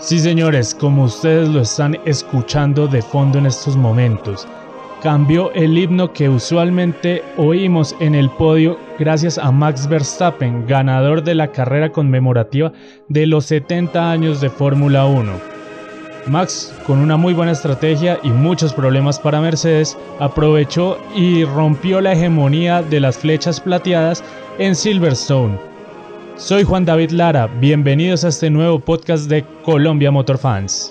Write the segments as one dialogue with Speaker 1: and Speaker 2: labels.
Speaker 1: Sí, señores, como ustedes lo están escuchando de fondo en estos momentos, cambió el himno que usualmente oímos en el podio gracias a Max Verstappen, ganador de la carrera conmemorativa de los 70 años de Fórmula 1. Max, con una muy buena estrategia y muchos problemas para Mercedes, aprovechó y rompió la hegemonía de las flechas plateadas en Silverstone. Soy Juan David Lara, bienvenidos a este nuevo podcast de Colombia Motor Fans.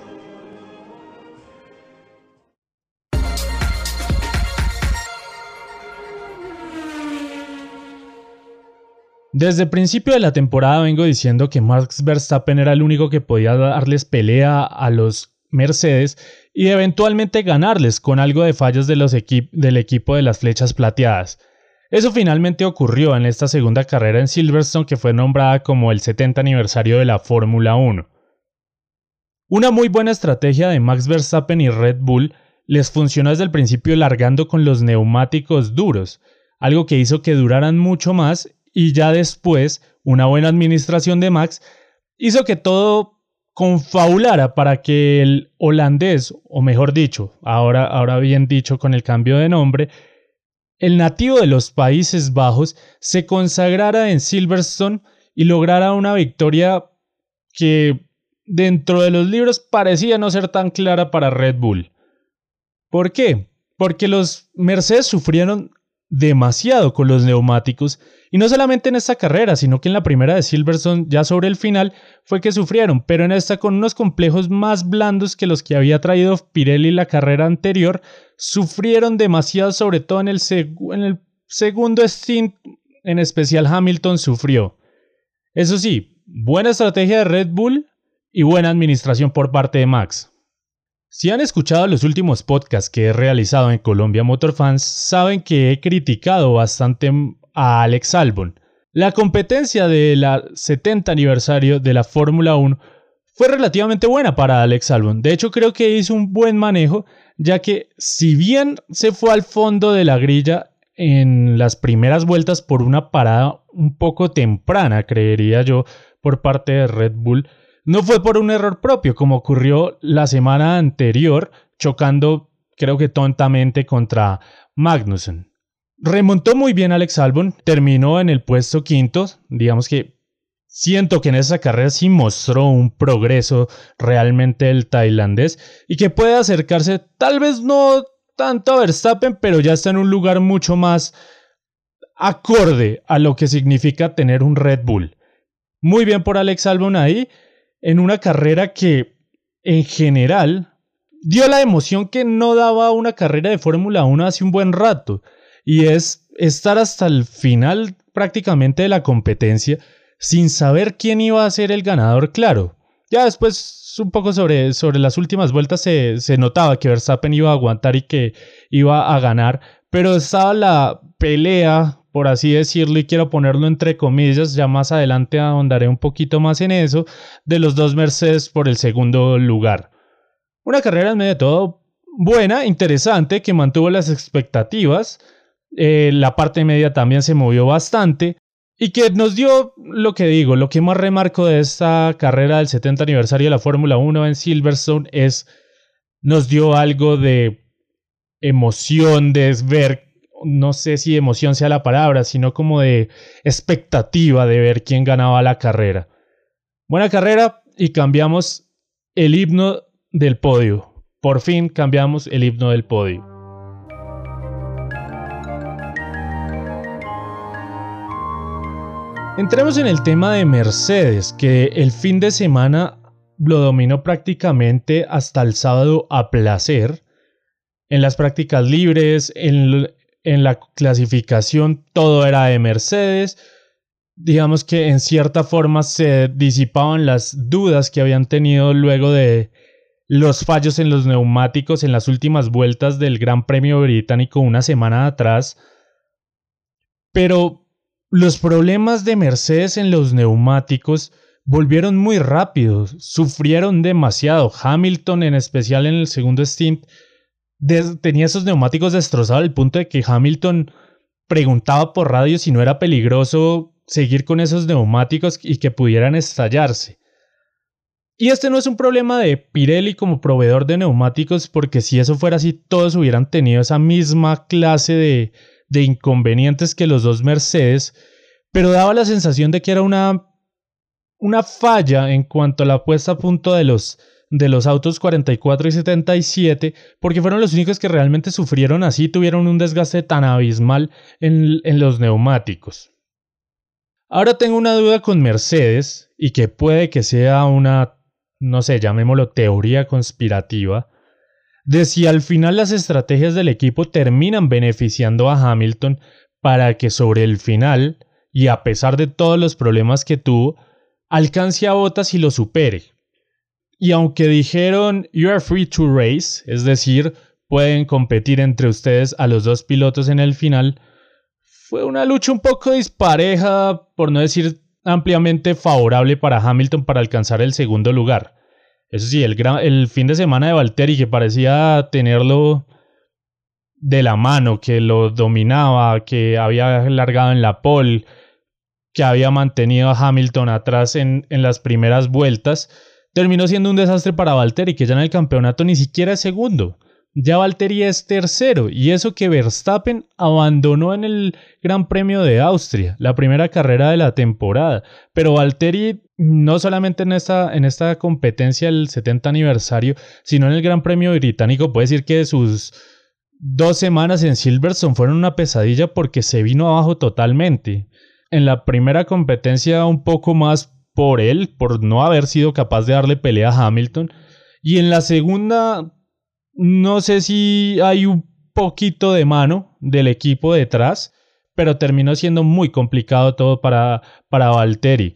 Speaker 1: Desde el principio de la temporada vengo diciendo que Max Verstappen era el único que podía darles pelea a los Mercedes y eventualmente ganarles con algo de fallas de del equipo de las flechas plateadas. Eso finalmente ocurrió en esta segunda carrera en Silverstone, que fue nombrada como el 70 aniversario de la Fórmula 1. Una muy buena estrategia de Max Verstappen y Red Bull les funcionó desde el principio largando con los neumáticos duros, algo que hizo que duraran mucho más, y ya después una buena administración de Max hizo que todo confabulara para que el holandés, o mejor dicho, ahora bien dicho con el cambio de nombre, el nativo de los Países Bajos se consagrara en Silverstone y lograra una victoria que dentro de los libros parecía no ser tan clara para Red Bull. ¿Por qué? Porque los Mercedes sufrieron demasiado con los neumáticos, y no solamente en esta carrera, sino que en la primera de Silverstone, ya sobre el final, fue que sufrieron, pero en esta con unos complejos más blandos que los que había traído Pirelli la carrera anterior, sufrieron demasiado, sobre todo en el segundo stint, en especial Hamilton sufrió. Eso sí, buena estrategia de Red Bull y buena administración por parte de Max. Si han escuchado los últimos podcasts que he realizado en Colombia Motor Fans, saben que he criticado bastante a Alex Albon. La competencia del 70 aniversario de la Fórmula 1 fue relativamente buena para Alex Albon. De hecho, creo que hizo un buen manejo, ya que si bien se fue al fondo de la grilla en las primeras vueltas por una parada un poco temprana, creería yo, por parte de Red Bull, no fue por un error propio, como ocurrió la semana anterior, chocando, creo que tontamente, contra Magnussen. Remontó muy bien Alex Albon, terminó en el puesto quinto, digamos que siento que en esa carrera sí mostró un progreso realmente el tailandés y que puede acercarse, tal vez no tanto a Verstappen, pero ya está en un lugar mucho más acorde a lo que significa tener un Red Bull. Muy bien por Alex Albon ahí, en una carrera que en general dio la emoción que no daba una carrera de Fórmula 1 hace un buen rato, y es estar hasta el final prácticamente de la competencia sin saber quién iba a ser el ganador claro. Ya después un poco sobre las últimas vueltas se notaba que Verstappen iba a aguantar y que iba a ganar, pero estaba la pelea, por así decirlo, y quiero ponerlo entre comillas, ya más adelante ahondaré un poquito más en eso, de los dos Mercedes por el segundo lugar. Una carrera en medio de todo buena, interesante, que mantuvo las expectativas. La parte media también se movió bastante y que nos dio lo que más remarco de esta carrera del 70 aniversario de la Fórmula 1 en Silverstone nos dio algo de emoción, de ver, no sé si emoción sea la palabra, sino como de expectativa de ver quién ganaba la carrera. Buena carrera, y cambiamos el himno del podio. Por fin cambiamos el himno del podio. Entremos en el tema de Mercedes, que el fin de semana lo dominó prácticamente hasta el sábado a placer. En las prácticas libres, en la clasificación, todo era de Mercedes. Digamos que en cierta forma se disipaban las dudas que habían tenido luego de los fallos en los neumáticos en las últimas vueltas del Gran Premio Británico una semana atrás. Pero los problemas de Mercedes en los neumáticos volvieron muy rápido, sufrieron demasiado. Hamilton, en especial en el segundo stint, tenía esos neumáticos destrozados al punto de que Hamilton preguntaba por radio si no era peligroso seguir con esos neumáticos y que pudieran estallarse. Y este no es un problema de Pirelli como proveedor de neumáticos, porque si eso fuera así, todos hubieran tenido esa misma clase de inconvenientes que los dos Mercedes, pero daba la sensación de que era una falla en cuanto a la puesta a punto de los autos 44 y 77, porque fueron los únicos que realmente sufrieron así, tuvieron un desgaste tan abismal en los neumáticos. Ahora tengo una duda con Mercedes, y que puede que sea una, no sé, llamémoslo teoría conspirativa, de si al final las estrategias del equipo terminan beneficiando a Hamilton para que sobre el final, y a pesar de todos los problemas que tuvo, alcance a Bottas y lo supere. Y aunque dijeron "You are free to race", es decir, pueden competir entre ustedes a los dos pilotos en el final, fue una lucha un poco dispareja, por no decir ampliamente favorable para Hamilton para alcanzar el segundo lugar. Eso sí, el fin de semana de Valtteri, que parecía tenerlo de la mano, que lo dominaba, que había largado en la pole, que había mantenido a Hamilton atrás en las primeras vueltas, terminó siendo un desastre para Valtteri, que ya en el campeonato ni siquiera es segundo. Ya Valtteri es tercero, y eso que Verstappen abandonó en el Gran Premio de Austria, la primera carrera de la temporada. Pero Valtteri, no solamente en esta competencia del 70 aniversario, sino en el Gran Premio británico, puede decir que sus 2 semanas en Silverstone fueron una pesadilla porque se vino abajo totalmente. En la primera competencia un poco más por él, por no haber sido capaz de darle pelea a Hamilton, y en la segunda no sé si hay un poquito de mano del equipo detrás, pero terminó siendo muy complicado todo para Valtteri.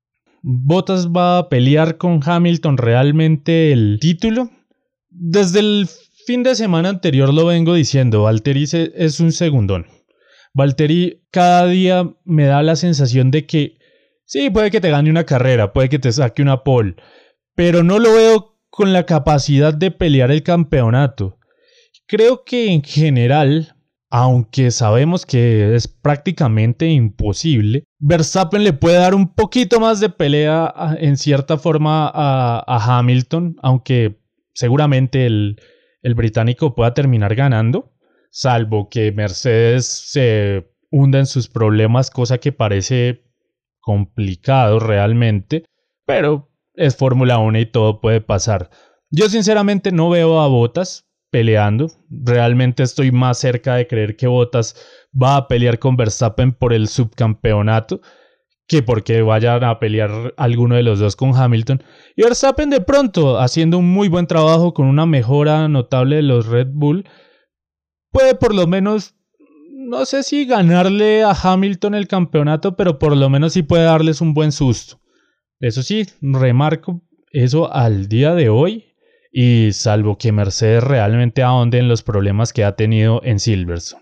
Speaker 1: ¿Bottas va a pelear con Hamilton realmente el título? Desde el fin de semana anterior lo vengo diciendo, Valtteri es un segundón. Valtteri cada día me da la sensación de que sí, puede que te gane una carrera, puede que te saque una pole, pero no lo veo con la capacidad de pelear el campeonato. Creo que en general, aunque sabemos que es prácticamente imposible, Verstappen le puede dar un poquito más de pelea en cierta forma a Hamilton, aunque seguramente el británico pueda terminar ganando, salvo que Mercedes se hunda en sus problemas, cosa que parece complicado realmente, pero es Fórmula 1 y todo puede pasar. Yo sinceramente no veo a Bottas peleando. Realmente estoy más cerca de creer que Bottas va a pelear con Verstappen por el subcampeonato que porque vayan a pelear alguno de los dos con Hamilton. Y Verstappen de pronto, haciendo un muy buen trabajo con una mejora notable de los Red Bull, puede por lo menos, no sé si ganarle a Hamilton el campeonato, pero por lo menos sí puede darles un buen susto. Eso sí, remarco eso al día de hoy, y salvo que Mercedes realmente ahonde en los problemas que ha tenido en Silverstone.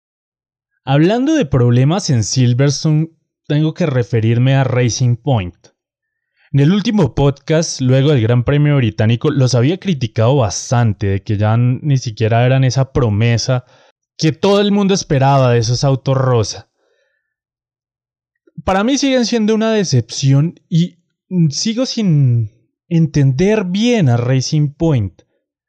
Speaker 1: Hablando de problemas en Silverstone, tengo que referirme a Racing Point. En el último podcast, luego del Gran Premio Británico, los había criticado bastante de que ya ni siquiera eran esa promesa que todo el mundo esperaba de esos autos rosa. Para mí siguen siendo una decepción y sigo sin entender bien a Racing Point.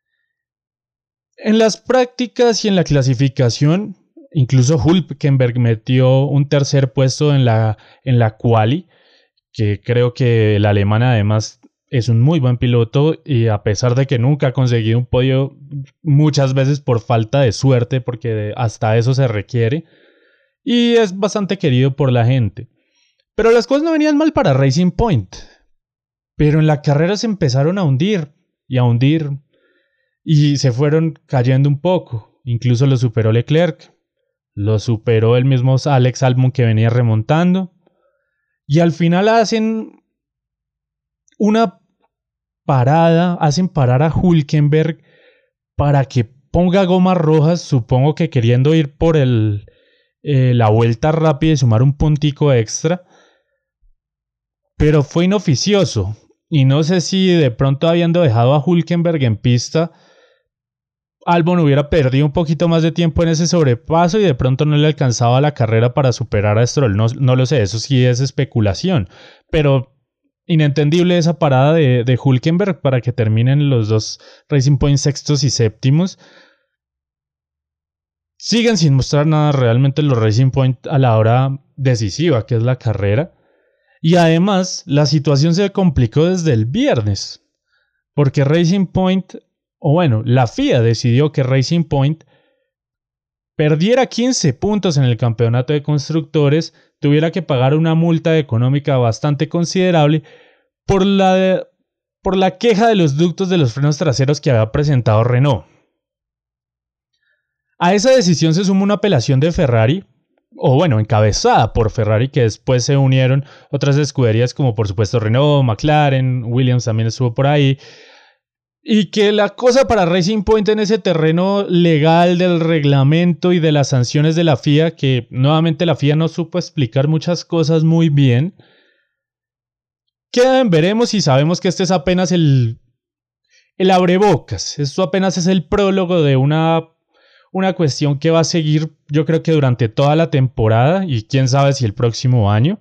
Speaker 1: En las prácticas y en la clasificación, incluso Hülkenberg metió un tercer puesto en la quali, que creo que el alemán además es un muy buen piloto, y a pesar de que nunca ha conseguido un podio, muchas veces por falta de suerte, porque hasta eso se requiere, y es bastante querido por la gente. Pero las cosas no venían mal para Racing Point. Pero en la carrera se empezaron a hundir y se fueron cayendo un poco. Incluso lo superó Leclerc, lo superó el mismo Alex Albon, que venía remontando, y al final hacen parar a Hülkenberg para que ponga gomas rojas, supongo que queriendo ir por la vuelta rápida y sumar un puntico extra, pero fue inoficioso. Y no sé si de pronto, habiendo dejado a Hülkenberg en pista, Albon hubiera perdido un poquito más de tiempo en ese sobrepaso y de pronto no le alcanzaba la carrera para superar a Stroll. No lo sé, eso sí es especulación. Pero inentendible esa parada de Hülkenberg para que terminen los dos Racing Point sextos y séptimos. Siguen sin mostrar nada realmente los Racing Point a la hora decisiva, que es la carrera. Y además, la situación se complicó desde el viernes, porque Racing Point, o bueno, la FIA decidió que Racing Point perdiera 15 puntos en el campeonato de constructores, tuviera que pagar una multa económica bastante considerable por la queja de los ductos de los frenos traseros que había presentado Renault. A esa decisión se suma una apelación de Ferrari, o bueno, encabezada por Ferrari, que después se unieron otras escuderías como por supuesto Renault, McLaren, Williams también estuvo por ahí. Y que la cosa para Racing Point en ese terreno legal del reglamento y de las sanciones de la FIA, que nuevamente la FIA no supo explicar muchas cosas muy bien, queda en veremos y sabemos que este es apenas el abrebocas. Esto apenas es el prólogo de una cuestión que va a seguir, yo creo que durante toda la temporada y quién sabe si el próximo año.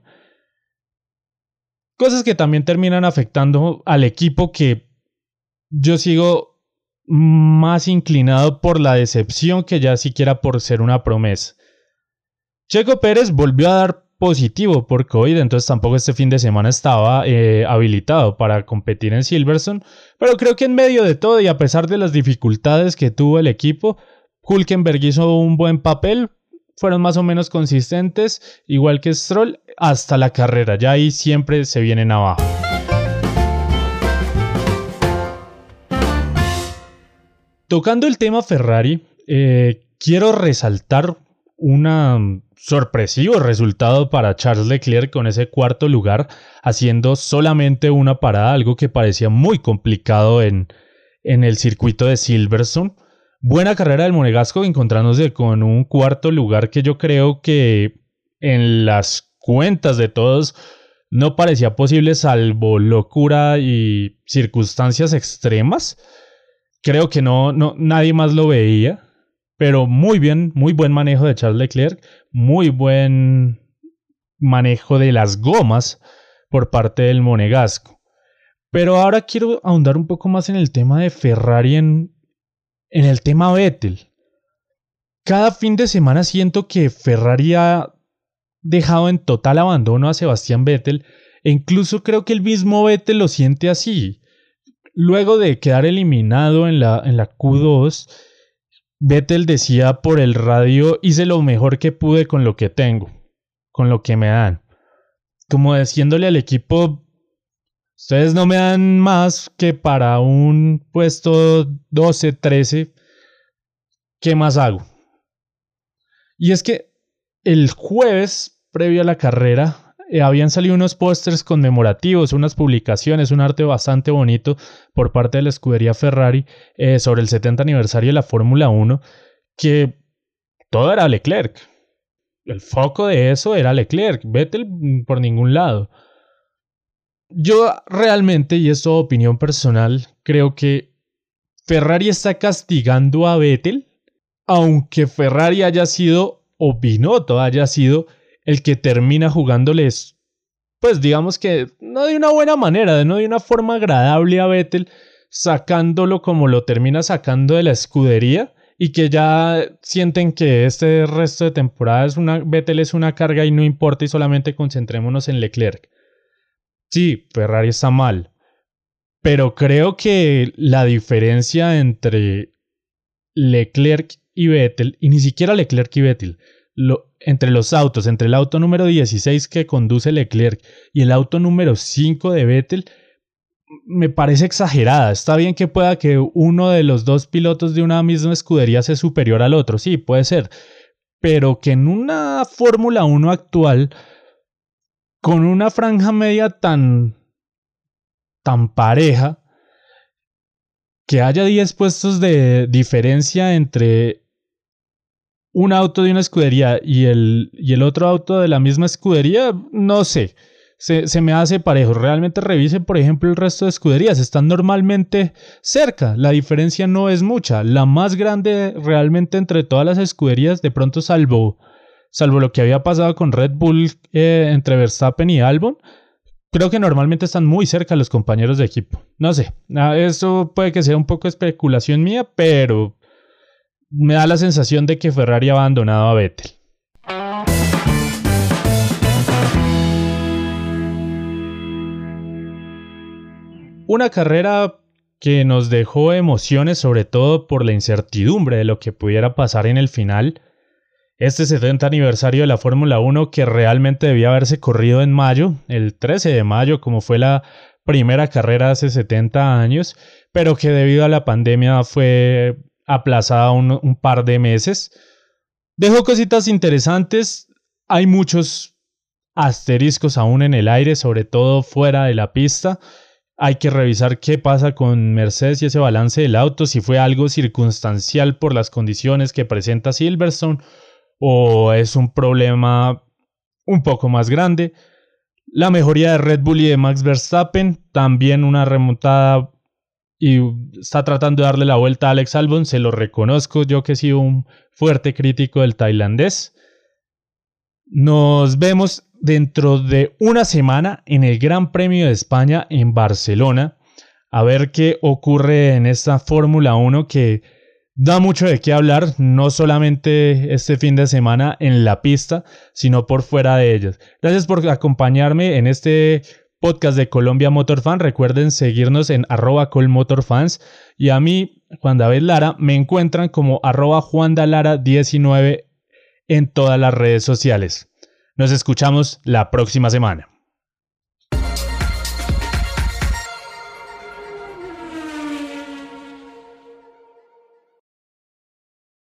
Speaker 1: Cosas que también terminan afectando al equipo, que yo sigo más inclinado por la decepción que ya siquiera por ser una promesa. Checo Pérez volvió a dar positivo por COVID, entonces tampoco este fin de semana estaba habilitado para competir en Silverstone, pero creo que en medio de todo y a pesar de las dificultades que tuvo el equipo, Hülkenberg hizo un buen papel, fueron más o menos consistentes, igual que Stroll, hasta la carrera, ya ahí siempre se vienen abajo. Tocando el tema Ferrari, quiero resaltar un sorpresivo resultado para Charles Leclerc con ese cuarto lugar, haciendo solamente una parada, algo que parecía muy complicado en el circuito de Silverstone. Buena carrera del monegasco, encontrándose con un cuarto lugar que yo creo que en las cuentas de todos no parecía posible, salvo locura y circunstancias extremas. Creo que nadie más lo veía, pero muy bien, muy buen manejo de Charles Leclerc, muy buen manejo de las gomas por parte del monegasco. Pero ahora quiero ahondar un poco más en el tema de Ferrari, en el tema Vettel. Cada fin de semana siento que Ferrari ha dejado en total abandono a Sebastián Vettel, e incluso creo que el mismo Vettel lo siente así. Luego de quedar eliminado en la Q2, Vettel decía por el radio: hice lo mejor que pude con lo que tengo, con lo que me dan. Como diciéndole al equipo: ustedes no me dan más que para un puesto 12, 13, ¿qué más hago? Y es que el jueves, previo a la carrera, habían salido unos pósters conmemorativos, unas publicaciones, un arte bastante bonito por parte de la escudería Ferrari sobre el 70 aniversario de la Fórmula 1, que todo era Leclerc. El foco de eso era Leclerc, Vettel por ningún lado. Yo realmente, y es opinión personal, creo que Ferrari está castigando a Vettel, aunque Ferrari haya sido, o Binotto haya sido, el que termina jugándoles, pues digamos que no de una buena manera, no de una forma agradable a Vettel, sacándolo como lo termina sacando de la escudería, y que ya sienten que este resto de temporada Vettel es una carga y no importa y solamente concentrémonos en Leclerc. Sí, Ferrari está mal, pero creo que la diferencia entre Leclerc y Vettel, y ni siquiera Leclerc y Vettel, entre los autos, entre el auto número 16 que conduce Leclerc y el auto número 5 de Vettel, me parece exagerada. Está bien que pueda que uno de los dos pilotos de una misma escudería sea superior al otro, sí, puede ser, pero que en una Fórmula 1 actual, con una franja media tan pareja, que haya 10 puestos de diferencia entre un auto de una escudería y el otro auto de la misma escudería, no sé, se me hace parejo. Realmente revisen, por ejemplo, el resto de escuderías, están normalmente cerca, la diferencia no es mucha. La más grande realmente entre todas las escuderías, de pronto salvo lo que había pasado con Red Bull entre Verstappen y Albon, creo que normalmente están muy cerca los compañeros de equipo. No sé, eso puede que sea un poco especulación mía, pero me da la sensación de que Ferrari ha abandonado a Vettel. Una carrera que nos dejó emociones, sobre todo por la incertidumbre de lo que pudiera pasar en el final. Este 70 aniversario de la Fórmula 1 que realmente debía haberse corrido en mayo, el 13 de mayo, como fue la primera carrera hace 70 años, pero que debido a la pandemia fue aplazada un par de meses. Dejó cositas interesantes, hay muchos asteriscos aún en el aire, sobre todo fuera de la pista. Hay que revisar qué pasa con Mercedes y ese balance del auto, si fue algo circunstancial por las condiciones que presenta Silverstone o es un problema un poco más grande. La mejoría de Red Bull y de Max Verstappen, también una remontada y está tratando de darle la vuelta a Alex Albon, se lo reconozco, yo que he sido un fuerte crítico del tailandés. Nos vemos dentro de una semana en el Gran Premio de España en Barcelona, a ver qué ocurre en esta Fórmula 1 que da mucho de qué hablar, no solamente este fin de semana en la pista, sino por fuera de ellas. Gracias por acompañarme en este podcast de Colombia Motor Fan. Recuerden seguirnos en @colmotorfans y a mí, Juan David Lara, me encuentran como @juandalara19 en todas las redes sociales. Nos escuchamos la próxima semana.